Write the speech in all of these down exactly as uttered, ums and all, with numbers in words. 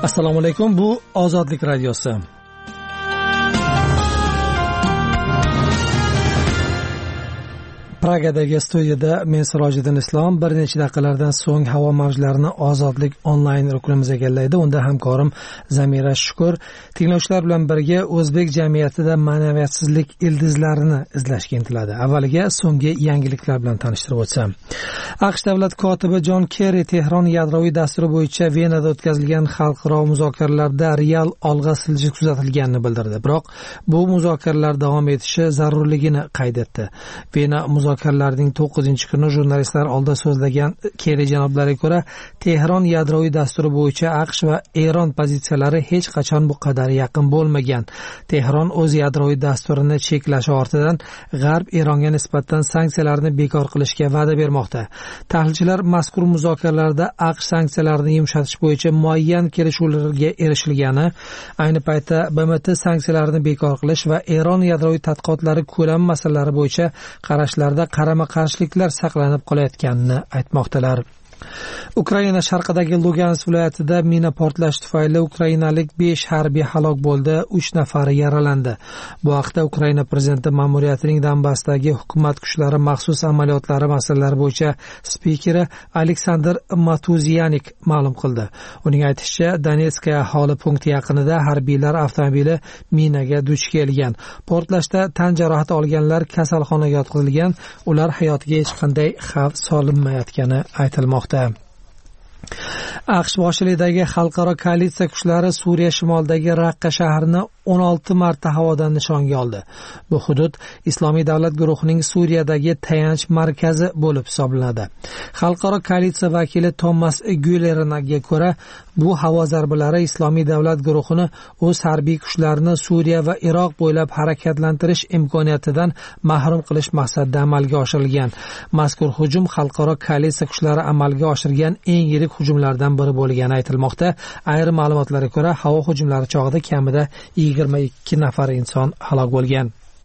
Assalomu alaykum, bu Ozodlik radiosi. Pragadagi studiyada men Sirojiddin Islom bir necha daqiqalardan so'ng havo mavjlarini Ozodlik onlayn ruknimizga egallaydi. Unda hamkorim Zamira Shukur tinglovchilar bilan birga o'zbek jamiyatida ma'naviyatsizlik ildizlarini izlashga intiladi. Avvaliga so'nggi yangiliklar bilan tanishtirib o'tsam. AQSh davlat kotibi Jon Kerri Tehron yadroviy dasturi bo'yicha Venada o'tkazilgan xalqaro muzokaralarda real olg'a siljish kuzatilganini bildirdi. Biroq bu muzokaralar davom etishi zarurligini qayd etdi. Vena muzokaralarning to'qqizinchi kuni jurnalistlar oldida so'zlagan Kerri janoblariga ko'ra, Tehron yadroviy dasturi bo'yicha AQSh va Eron pozitsiyalari hech qachon bu qadar yaqin bo'lmagan. Tehron o'z yadroviy dasturini cheklashi ortidan G'arb Eronga nisbatan sanksiyalarni bekor qilishga va'da bermoqda. Tahlilchilar mazkur muzokaralarda AQSh sanksiyalarini yumshatish bo'yicha muayyan kelishuvlarga erishilgani, ayni paytda B M T sanksiyalarini bekor qilish va Eron yadroviy tadqiqotlari ko'lami masalalari bo'yicha qarashlarda qarama-qarshiliklar saqlanib qolayotganini aytmoqdalar. Ukraina sharqidagi Lugansk viloyatida mina portlashi tufayli ukrainalik besh harbiy halok bo'ldi, uch nafari yaralandi. Bu haqda Ukraina prezidenti ma'muriyatining Donbassdagi hukumat kuchlari maxsus amaliyotlari masalalari bo'yicha spikeri Aleksandr Matuziyanik ma'lum qildi. Uning aytishicha, Donetskaya aholi punkti yaqinida harbiylar avtomobili minaga duch kelgan. Portlashda tan jarohati olganlar kasalxonaga yotqizilgan, ular hayotiga hech qanday xavf solinmayotgani aytilmoqda. AQSh boshchiligidagi xalqaro koalitsiya kuchlari Suriya shimolidagi Raqqa shahrini o'n olti marta havodan nishonga oldi. Bu hudud Islomiy davlat guruhining Suriyadagi tayanch markazi bo'lib hisoblanadi. Xalqaro koalitsiya vakili Thomas Güllernaga ko'ra, bu havo zarbalari Islomiy davlat guruhini o'z harbiy kuchlarini Suriya va Iroq bo'ylab harakatlantirish imkoniyatidan mahrum qilish maqsadida amalga oshirilgan. Mazkur hujum xalqaro koalitsiya kuchlari amalga oshirgan eng yirik hujumlardan biri bo'lgani aytilmoqda. Ayrim ma'lumotlarga ko'ra, havo hujumlari chog'ida kamida yigirma ikki nafar inson halok bo'lgan.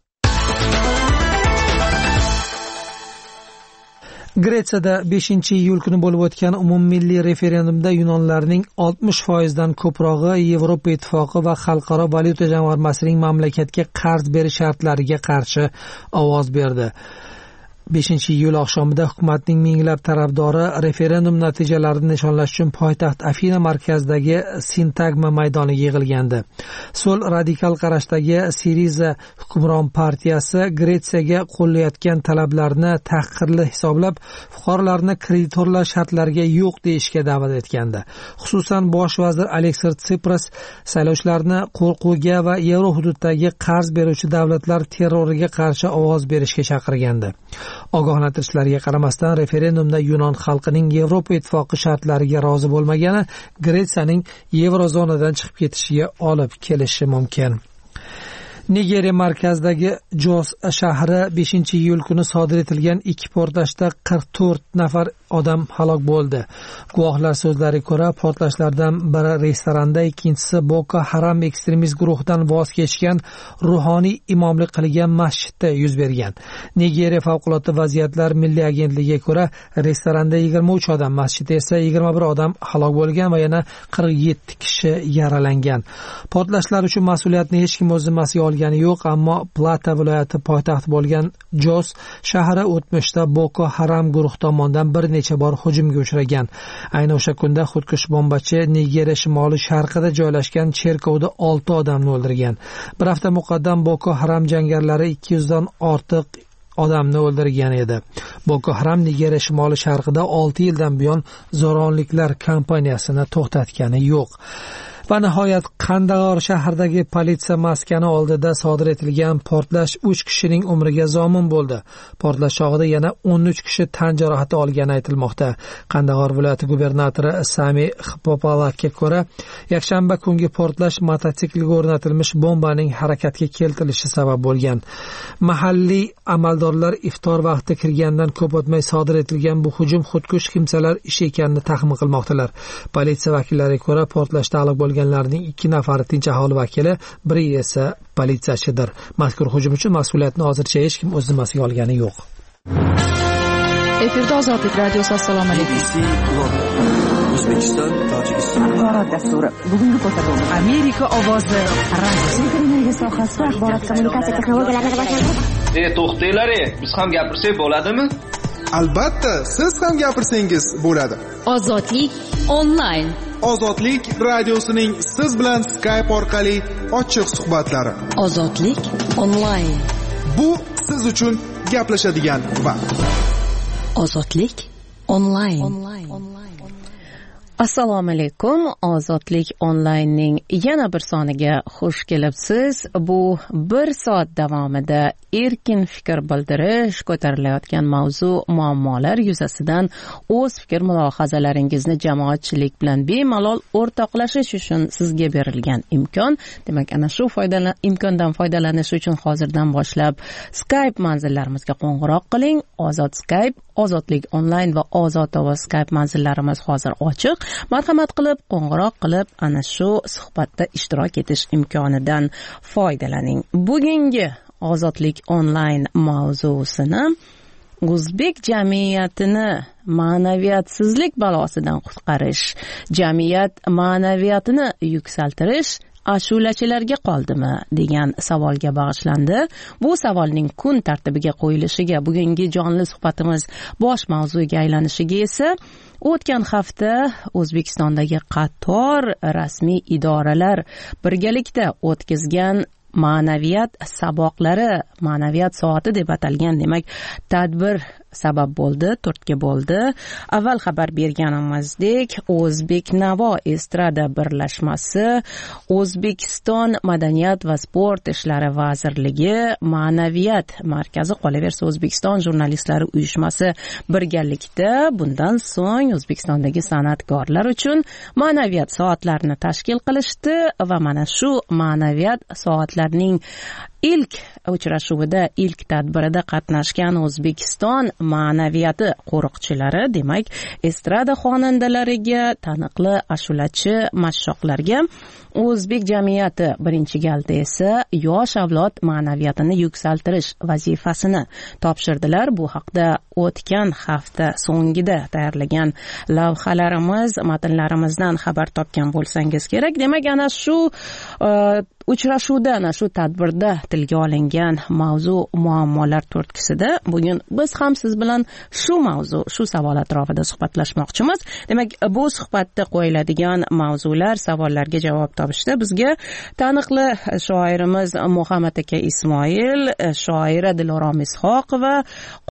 Gretsiyada beshinchi iyul kuni bo'lib o'tgan umummilliy referendumda yunonlarning oltmish foiz dan ko'prog'i Yevropa Ittifoqi va Xalqaro valyuta jamg'armasining mamlakatga qarz berish shartlariga qarshi ovoz berdi. beshinchi iyul oqshomida hukumatning minglab tarafdori referendum natijalarini nishonlash uchun poytaxt Afina markazidagi Sintagma maydoniga yig'ilgandi. So'l radikal qarashdagi Siriza hukmron partiyasi Gretsiyaga qo'llayotgan talablarni tahqirli hisoblab, fuqarolarni kreditorlar shartlariga yo'q deyishga da'vat etgandi. Xususan, bosh vazir Aleksis Tsipras saylovchilarni qo'rquvga va yevro hududdagi qarz beruvchi davlatlar terroriga qarshi ovoz berishga chaqirgandi. Ogohlantirishlarga qaramasdan referendumda Yunon xalqining Yevropa Ittifoqi shartlariga rozi bo'lmagani Gretsiyaning yevrozonadan chiqib ketishiga olib kelishi mumkin. Nigeriya markazidagi Jos shahri beshinchi iyul kuni sodir etilgan ikki portlashda qirq to'rt nafar odam halok bo'ldi. Guvohlar so'zlariga ko'ra, portlashlardan biri restoranda, ikkinchisi Boko Haram ekstremist guruhidan voz kechgan ruhoniy imomlik qilgan masjidda yuz bergan. Nigeriya favqulodda vaziyatlar milliy agentligiga ko'ra, restoranda yigirma uch odam, masjidda esa yigirma bir odam halok bo'lgan va yana qirq yetti kishi yaralangan. Portlashlar uchun mas'uliyatni hech kim o'z zimmasiga olgani yo'q, ammo Plata viloyati poytaxti bo'lgan Jos shahri o'tmishda Boko Haram guruhi tomonidan bir necha bor hujumga uchragan. Ayni o'sha kunda xudkush bombachi Nigeriya shimoli sharqida joylashgan cherkovda olti odamni o'ldirgan. Bir hafta muqaddam Boko Haram jangarilari ikki yuz dan ortiq odamni o'ldirgan edi. Boko Haram Nigeriya shimoli sharqida olti yildan buyon zo'ravonliklar kampaniyasini to'xtatgani yo'q. Va nihoyat Qandag'or shahridagi politsiya maskani oldida sodir etilgan portlash uch kishining umriga zomin bo'ldi. Portlash chog'ida yana o'n uch kishi tan jarohati olgani aytilmoqda. Qandag'or viloyati gubernatori Sami Xpopalakka ko'ra, yakshanba kungi portlash mototsiklga o'rnatilmish bombaning harakatga keltirilishi sabab bo'lgan. Mahalliy amaldorlar iftor vaqti kirgandan ko'p o'tmay sodir etilgan bu hujum xudkush kimsalar ishi ekanini taxmin qilmoqdalar. Politsiya vakillariga ko'ra, portlashda halok bo'lgan Larning ikki nafari tinch aholi vakili, biri esa politsiyachidir. Mazkur hujum uchun mas'uliyatni hozircha hech kim o'z zimmasiga olgani yo'q. Efirda Ozodlik radiosi. Assalomu alaykum. O'zbekiston, Tojikiston. Axborot dasturi. Bugungi ko'rsatuv. Amerika ovozi. Radio sohasida axborot kommunikatsiya texnologiyalarini rivojlantirish. E, to'xtanglar, biz ham gapirsak bo'ladimi? Albatta, siz ham gapirsangiz bo'ladi. Ozodlik onlayn. Ozodlik radiosining siz bilan Skype orqali ochiq suhbatlari. Ozodlik onlayn. Bu siz uchun gaplashadigan vaqt. Ozodlik onlayn. Assalomu alaykum. Ozodlik onlaynning yana bir soniga xush kelibsiz. Bu bir soat davomida erkin fikr bildirish, ko'tarilayotgan mavzu, muammolar yuzasidan o'z fikr mulohazalaringizni jamoatchilik bilan bemalol o'rtoqlashish uchun sizga berilgan imkon. Demak, ana shu foydalan imkondan foydalanish uchun hozirdan boshlab Skype manzillarimizga qo'ng'iroq qiling. Ozod Skype, Ozodlik onlayn va Ozod ovoz Skype manzillarimiz hozir ochiq. Marhamat qilib qo'ng'iroq qilib ana shu suhbatda ishtirok etish imkonidan foydalaning. Bugungi Ozodlik onlayn mavzusini o'zbek jamiyatini ma'naviyatsizlik balosidan qutqarish, jamiyat ma'naviyatini yuksaltirish ashulachilarga qoldimi degan savolga bag'ishlandi. Bu savolning kun tartibiga qo'yilishiga, bugungi jonli suhbatimiz bosh mavzuga aylanishiga esa o'tgan hafta O'zbekistondagi qator rasmiy idoralar birgalikda o'tkazgan ma'naviyat saboqlari, ma'naviyat soati deb atalgan, demak, tadbir sabab bo'ldi, turtki bo'ldi. Avval xabar berganimizdek, O'zbek Navo estrada birlashmasi, O'zbekiston Madaniyat va sport ishlari vazirligi, Ma'naviyat markazi, qolaversa O'zbekiston jurnalistlari uyushmasi birgalikda bundan so'ng O'zbekistondagi san'atkorlar uchun ma'naviyat soatlarini tashkil qilishdi va mana shu ma'naviyat soatlarining ilk uchrashuvida, ilk tadbirida qatnashgan O'zbekiston ma'naviyati qo'riqchilari, demak, estrada xonandalariga, taniqli ashulachi mashshoqlarga o'zbek jamiyati birinchi galda esa yosh avlod ma'naviyatini yuksaltirish vazifasini topshirdilar. Bu haqda o'tgan hafta so'ngida tayyorlagan lavhalarimiz, matnlarimizdan xabar topgan bo'lsangiz kerak. Demak, ana shu uh, uchrashuvda, ana shu tadbirda tilga olingan mavzu, muammolar to'rtkisida bugun biz ham siz bilan shu mavzu, shu savol atrofida suhbatlashmoqchimiz. Demak, bu suhbatda qo'yiladigan mavzular, savollarga javob topishda bizga taniqli shoirimiz Muhammad aka Ismoil, shoira Dilorom Ishoqova,